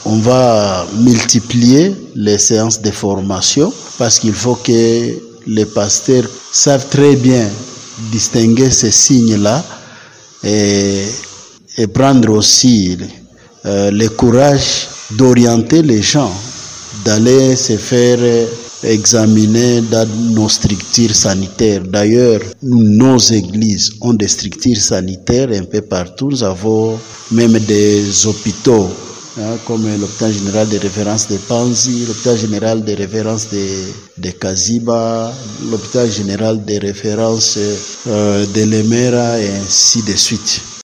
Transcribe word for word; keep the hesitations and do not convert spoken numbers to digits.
on va multiplier les séances de formation parce qu'il faut que les pasteurs savent très bien distinguer ces signes-là et, et prendre aussi euh, le courage d'orienter les gens, d'aller se faire examiner dans nos structures sanitaires. D'ailleurs, nos églises ont des structures sanitaires un peu partout. Nous avons même des hôpitaux, hein, comme l'hôpital général de référence de Panzi, l'hôpital général de référence de, de Kaziba, l'hôpital général de référence euh, de Lemera et ainsi de suite.